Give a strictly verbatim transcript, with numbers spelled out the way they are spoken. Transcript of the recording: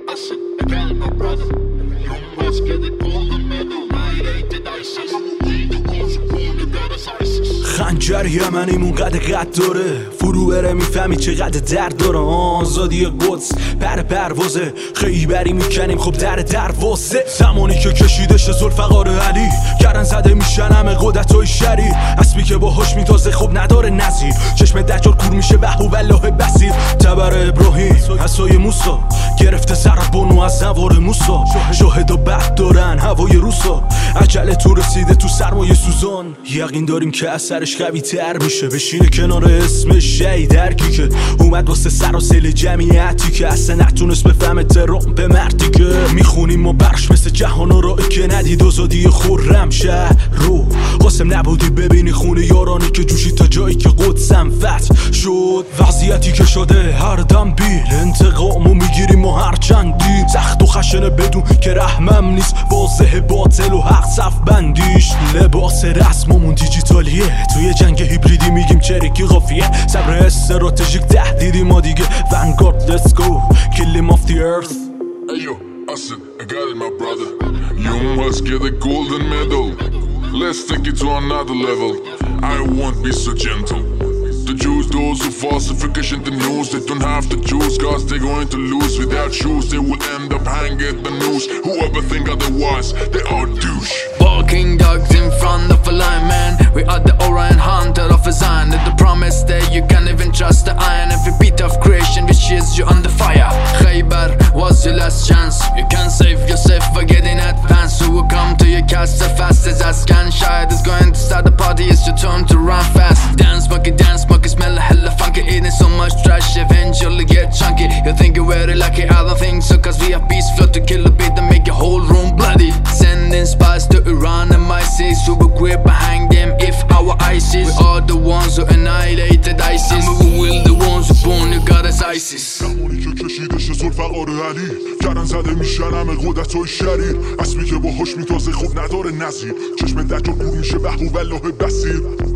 Listen, I got my brother. You must get the golden medal. I ain't the nicest. We the ones who wanna got us ISIS. خنجر یمنیمون قد قد داره، فرو بره میفهمی چقدر درد داره. آزادی قدس پر پروازه، خیبری میکنیم خب در دروازه. زمانی که کشیدش ذوالفقار علی، گرن زده میشن همه قدرتای شری. اسبی که باهاش میتازه خب نداره نظیر، چشم دجال کور میشه به والله بصیر. تبر ابراهیم عصای موسی گرفته سر بنو از نوار موسا. شاهد و بد دارن هوای روسا، عجله تو رسیده تو سرمایه سوزان. یقین داریم که اثرش قوی تر میشه، بشینه کنار اسمش شهید درکی که اومد واسه سراسل جمعیتی که اصلا نتونست بفهمه ترام به مردی که میخونیم و برش مثل جهان و رایی که ندید آزادی خرم شهر رو. قاسم نبودی ببینی خونه یارانی که جوشی تا جایی که قدسم فتح شد. وضعیتی که شده هر دم بیل انتقامو میگیریم و هر چندی سخت و خشنه بدون که رحمم نیست، واضح باطل و حق صف بندیش. لباس رسممون دیجیتالیه، توی جنگ هیبریدی میگیم چریکی قافیه. صبر استراتژیک تهدیدی ما دیگه Vanguard let's go kill him off the earth. Hey yo, I said I got it my brother. You must get the golden medal. Let's take it to another level. I won't be so gentle. The Jews, those who falsification the news, they don't have to choose, cause they're going to lose. Without shoes, they will end up hanging the noose. Whoever think otherwise, they are douche. Walking dogs in front of a lineman. We are the Orion hunter of a Zion. With the promise that you can't even trust the iron. Every beat of creation wishes you on the fire. Khaybar was your last chance. You can't save yourself by getting advanced. Who will come to your castle fast as I scan? Shide is going to start the party, it's your turn to run fast. Dance, monkey, dance, monkey, smell hella funky. Eating so much trash, eventually get chunky. You think you're very lucky, I don't think so, cause we have peace flow to kill a beat and make your whole room bloody. Sending spies to Iran and ISIS, who will grip and hang them if our ISIS. We are the ones who annihilated ISIS, and we will the ones who born you got us ISIS. زمانی که کشیدش ذوالفقار علی، گرن زده میشن همه قدرتای شریر. اسبی که باهاش میتازه خوب نداره نظیر، چشم دجال کور میشه به والله بصیر.